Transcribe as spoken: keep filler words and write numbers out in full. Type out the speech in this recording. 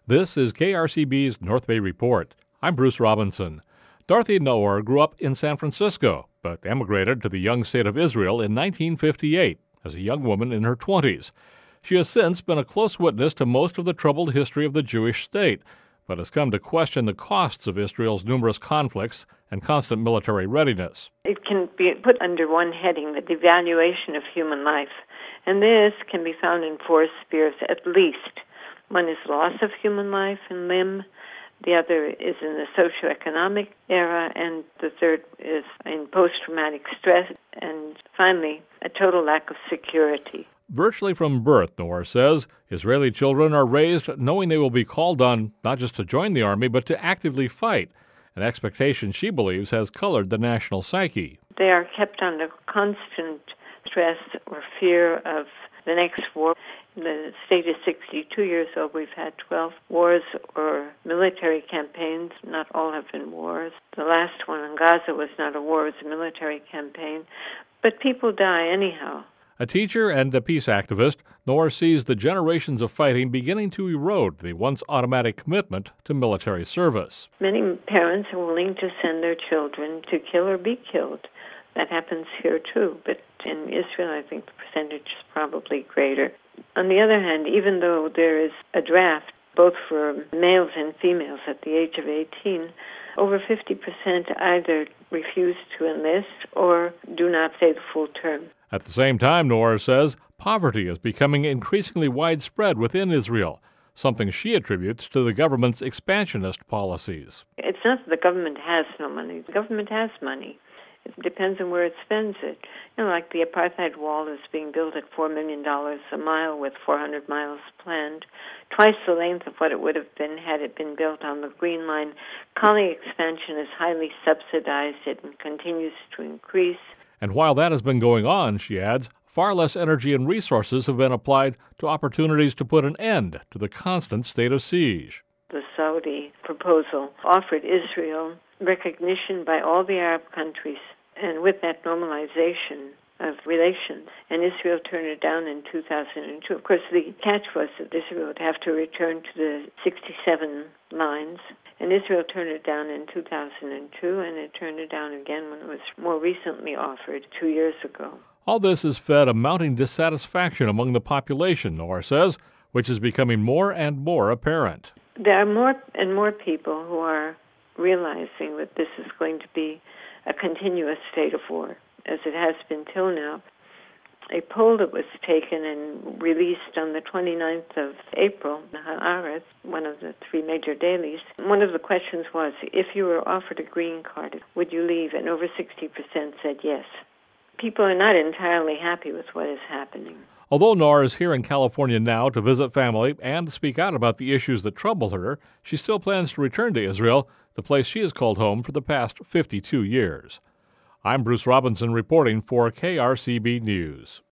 This is K R C B's North Bay Report. I'm Bruce Robinson. Dorothy Noor grew up in San Francisco, but emigrated to the young state of Israel in nineteen fifty-eight as a young woman in her twenties. She has since been a close witness to most of the troubled history of the Jewish state, but has come to question the costs of Israel's numerous conflicts and constant military readiness. It can be put under one heading, the devaluation of human life, and this can be found in four spheres at least. One is loss of human life and limb, the other is in the socioeconomic era, and the third is in post-traumatic stress, and finally, a total lack of security. Virtually from birth, Noor says, Israeli children are raised knowing they will be called on not just to join the army, but to actively fight, an expectation she believes has colored the national psyche. They are kept under constant stress or fear of the next war. The state is sixty-two years old. We've had twelve wars or military campaigns. Not all have been wars. The last one in Gaza was not a war, it was a military campaign. But people die anyhow. A teacher and a peace activist, Noor sees the generations of fighting beginning to erode the once automatic commitment to military service. Many parents are willing to send their children to kill or be killed. That happens here too, but in Israel I think the percentage is probably greater. On the other hand, even though there is a draft both for males and females at the age of eighteen, over fifty percent either refuse to enlist or do not stay the full term. At the same time, Noor says, poverty is becoming increasingly widespread within Israel, something she attributes to the government's expansionist policies. It's not that the government has no money. The government has money. It depends on where it spends it. You know, like the apartheid wall is being built at four million dollars a mile with four hundred miles planned, twice the length of what it would have been had it been built on the Green Line. Colony expansion is highly subsidized. It continues to increase. And while that has been going on, she adds, far less energy and resources have been applied to opportunities to put an end to the constant state of siege. The Saudi proposal offered Israel recognition by all the Arab countries, and with that normalization of relations, and Israel turned it down in two thousand two. Of course, the catch was that Israel would have to return to the sixty-seven lines, and Israel turned it down in two thousand two, and it turned it down again when it was more recently offered two years ago. All this has fed a mounting dissatisfaction among the population, Noor says, which is becoming more and more apparent. There are more and more people who are realizing that this is going to be a continuous state of war, as it has been till now. A poll that was taken and released on the twenty-ninth of April, in Haaretz, one of the three major dailies, one of the questions was, if you were offered a green card, would you leave? And over sixty percent said yes. People are not entirely happy with what is happening. Although Noor is here in California now to visit family and speak out about the issues that trouble her, she still plans to return to Israel, the place she has called home for the past fifty-two years. I'm Bruce Robinson reporting for K R C B News.